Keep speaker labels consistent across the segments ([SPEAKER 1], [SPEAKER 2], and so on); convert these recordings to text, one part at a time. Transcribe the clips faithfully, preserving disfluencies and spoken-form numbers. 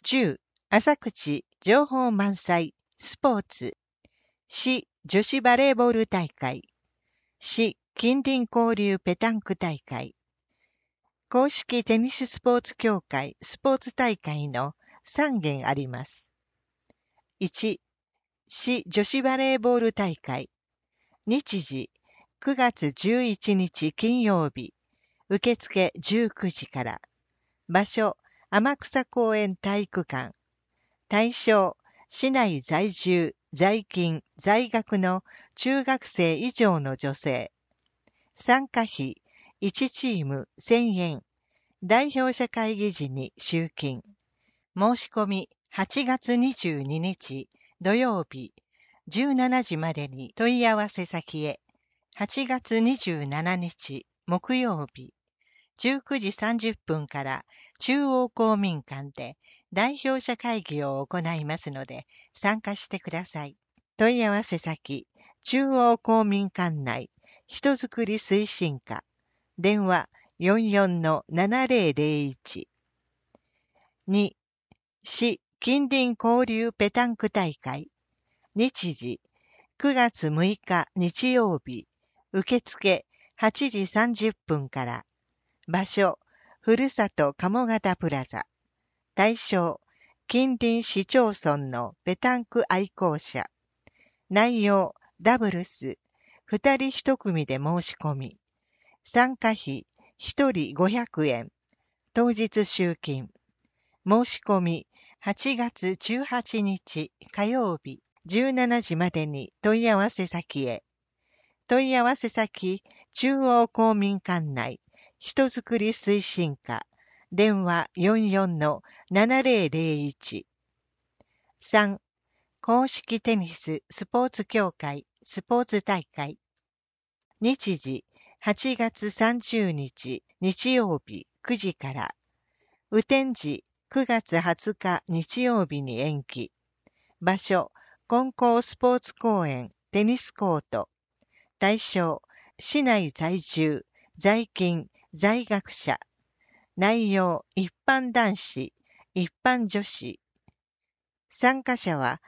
[SPEAKER 1] 中、浅口、情報満載、スポーツ、市女子バレーボール大会、市近隣交流ペタンク大会、公式テニススポーツ協会スポーツ大会のさんげんあります。いち、市女子バレーボール大会、日時、くがつじゅういちにち金曜日、受付じゅうくじから、場所、天草公園体育館、対象、市内在住、在勤、在学の中学生以上の女性。参加費、いちチームせんえん。代表者会議時に集金。申し込み、はちがつにじゅうににち土曜日、じゅうしちじまでに問い合わせ先へ。はちがつにじゅうしちにち木曜日、じゅうくじさんじゅっぷんから中央公民館で代表者会議を行いますので参加してください。問い合わせ先、中央公民館内、人づくり推進課、電話 よんよんのななぜろぜろいち。に、市近隣交流ペタンク大会、日時、くがつむいか日曜日、受付はちじさんじゅっぷんから、場所、ふるさと鴨方プラザ。対象、近隣市町村のペタンク愛好者。内容、ダブルス、ふたりいち組で申し込み。参加費、ひとりごひゃくえん。当日集金。申し込み、はちがつじゅうはちにち火曜日、じゅうしちじまでに問い合わせ先へ。問い合わせ先、中央公民館内、人づくり推進課、電話 よんよんのななぜろぜろいち。さん、公式テニススポーツ協会スポーツ大会。日時、はちがつさんじゅうにち日曜日くじから。雨天時、くがつはつか日曜日に延期。場所、金光スポーツ公園テニスコート。対象、市内在住、在勤、在学者。内容、一般男子、一般女子。参加者は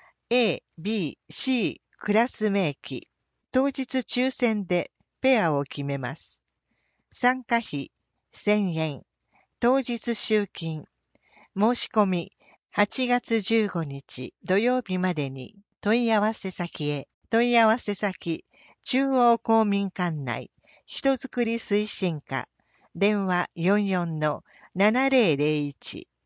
[SPEAKER 1] A、B、C クラス名記。当日抽選でペアを決めます。参加費せんえん。当日集金。申し込みはちがつじゅうごにち土曜日までに問い合わせ先へ。問い合わせ先、中央公民館内、人づくり推進課、電話 よんよんのななぜろぜろいち。